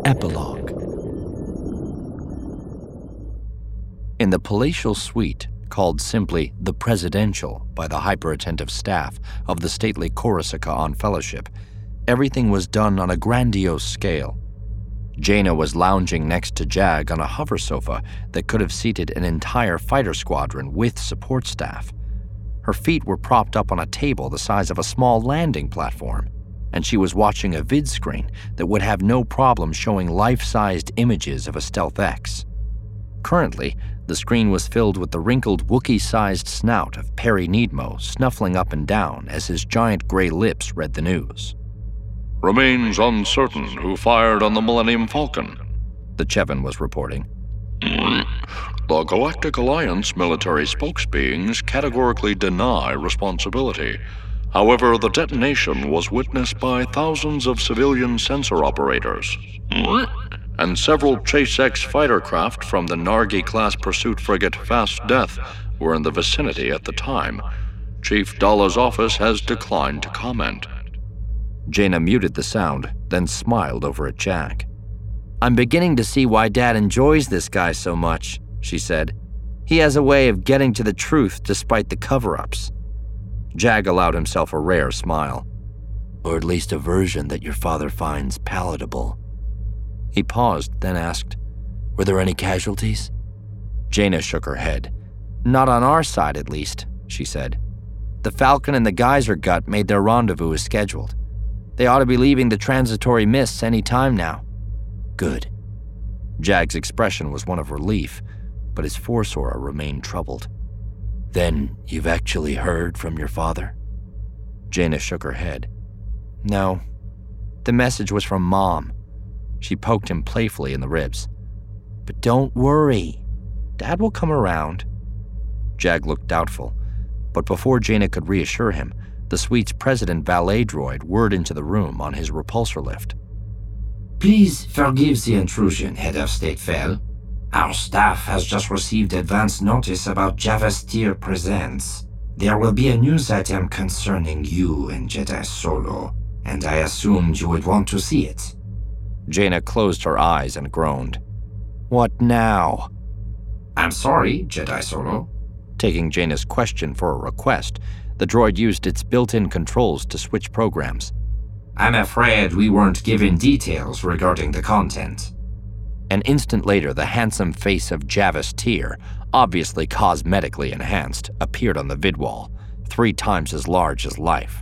Epilogue. In the palatial suite, called simply the Presidential by the hyper-attentive staff of the stately Corsica on Fellowship, everything was done on a grandiose scale. Jaina was lounging next to Jag on a hover sofa that could have seated an entire fighter squadron with support staff. Her feet were propped up on a table the size of a small landing platform, and she was watching a vid screen that would have no problem showing life-sized images of a Stealth X. Currently, the screen was filled with the wrinkled Wookiee-sized snout of Perry Needmo snuffling up and down as his giant gray lips read the news. Remains uncertain who fired on the Millennium Falcon, the Chevan was reporting. The Galactic Alliance military spokesbeings categorically deny responsibility. However, the detonation was witnessed by thousands of civilian sensor operators. And several Chase X fighter craft from the Nargi-class pursuit frigate Fast Death were in the vicinity at the time. Chief Dalla's office has declined to comment. Jaina muted the sound, then smiled over at Jag. I'm beginning to see why Dad enjoys this guy so much, she said. He has a way of getting to the truth despite the cover-ups. Jag allowed himself a rare smile. Or at least a version that your father finds palatable. He paused, then asked, Were there any casualties? Jaina shook her head. Not on our side, at least, she said. The Falcon and the Geyser Gut made their rendezvous as scheduled. They ought to be leaving the transitory mists any time now. Good. Jag's expression was one of relief, but his force aura remained troubled. Then you've actually heard from your father? Jaina shook her head. No. The message was from Mom. She poked him playfully in the ribs. But don't worry. Dad will come around. Jag looked doubtful, but before Jaina could reassure him, the suite's president valet droid whirred into the room on his repulsor lift. Please forgive the intrusion, Head of State Fel. Our staff has just received advance notice about Javastir Presents. There will be a news item concerning you and Jedi Solo, and I assumed you would want to see it. Jaina closed her eyes and groaned. What now? I'm sorry, Jedi Solo. Taking Jaina's question for a request, the droid used its built-in controls to switch programs. I'm afraid we weren't given details regarding the content. An instant later, the handsome face of Javis Tyr, obviously cosmetically enhanced, appeared on the vid wall, 3 times as large as life.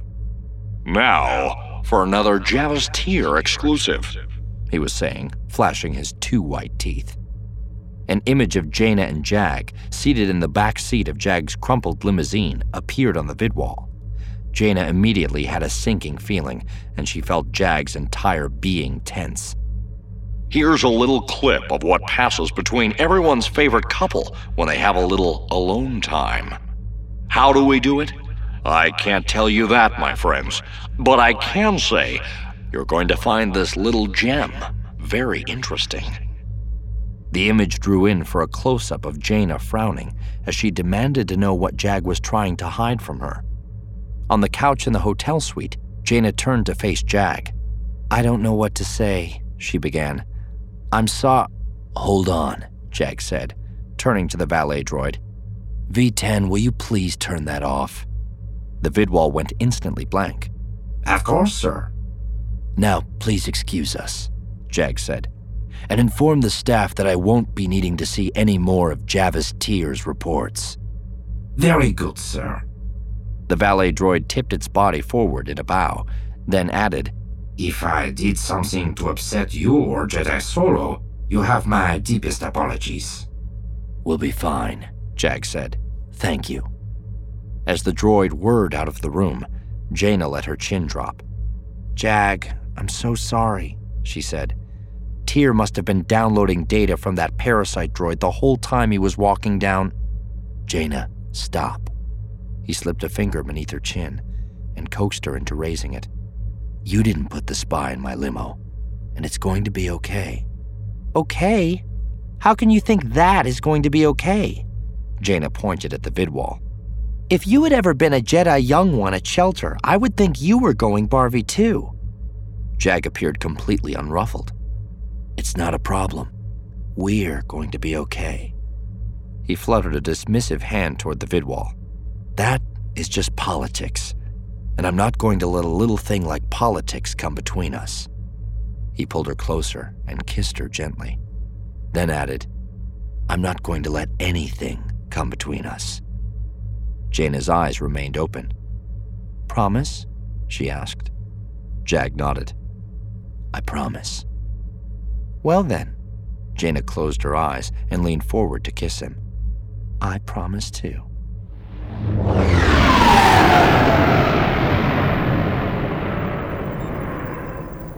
Now, for another Javis Tyr exclusive, he was saying, flashing his 2 white teeth. An image of Jaina and Jag, seated in the back seat of Jag's crumpled limousine, appeared on the vid wall. Jaina immediately had a sinking feeling, and she felt Jag's entire being tense. Here's a little clip of what passes between everyone's favorite couple when they have a little alone time. How do we do it? I can't tell you that, my friends, but I can say you're going to find this little gem very interesting. The image drew in for a close-up of Jaina frowning as she demanded to know what Jag was trying to hide from her. On the couch in the hotel suite, Jaina turned to face Jag. I don't know what to say, she began. Hold on, Jag said, turning to the valet droid. V10, will you please turn that off? The vidwall went instantly blank. Of course, sir. Now, please excuse us, Jag said, and inform the staff that I won't be needing to see any more of Javis Tyr's reports. Very good, sir. The valet droid tipped its body forward in a bow, then added, If I did something to upset you or Jedi Solo, you have my deepest apologies. We'll be fine, Jag said. Thank you. As the droid whirred out of the room, Jaina let her chin drop. Jag, I'm so sorry, she said. Tyr must have been downloading data from that parasite droid the whole time he was walking down. Jaina, stop. He slipped a finger beneath her chin and coaxed her into raising it. You didn't put the spy in my limo, and it's going to be okay. Okay? How can you think that is going to be okay? Jaina pointed at the vidwall. If you had ever been a Jedi young one at Shelter, I would think you were going Barvey too. Jag appeared completely unruffled. It's not a problem. We're going to be okay. He fluttered a dismissive hand toward the vidwall. That is just politics, and I'm not going to let a little thing like politics come between us. He pulled her closer and kissed her gently, then added, I'm not going to let anything come between us. Jaina's eyes remained open. Promise? She asked. Jag nodded. I promise. Well then. Jaina closed her eyes and leaned forward to kiss him. I promise too.